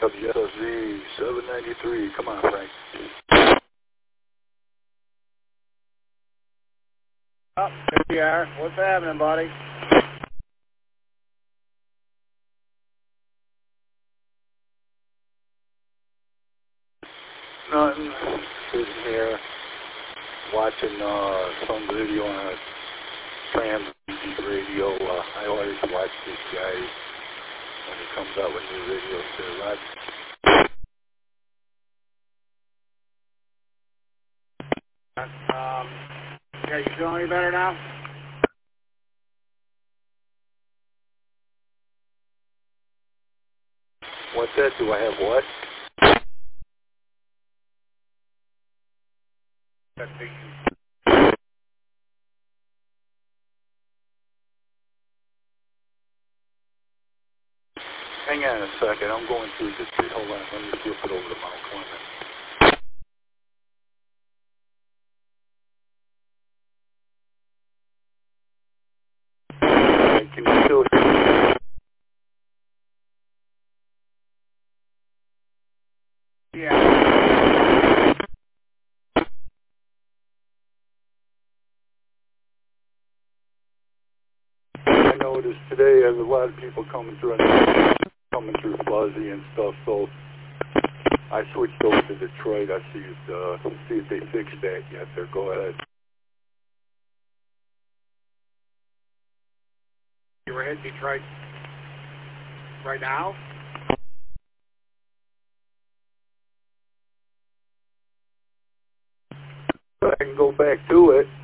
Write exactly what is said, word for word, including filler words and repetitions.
W S Z seven ninety-three. Come on, Frank. Oh, there you are. What's happening, buddy? Nothing. Sitting here watching uh, some video on a trans radio. Uh, I always watch this guy when he comes out with new videos. There, Rod. Um, yeah, you feeling any better now? What's that? Do I have what? Hang on a second. I'm going through this. Hold on. Let me flip it over to Mount Clement. Can you still hear me? Yeah. I noticed today there's a lot of people coming through coming through fuzzy and stuff, so I switched over to Detroit. I see if, uh, see if they fixed that yet. There, go ahead. You were in Detroit right now? I can go back to it.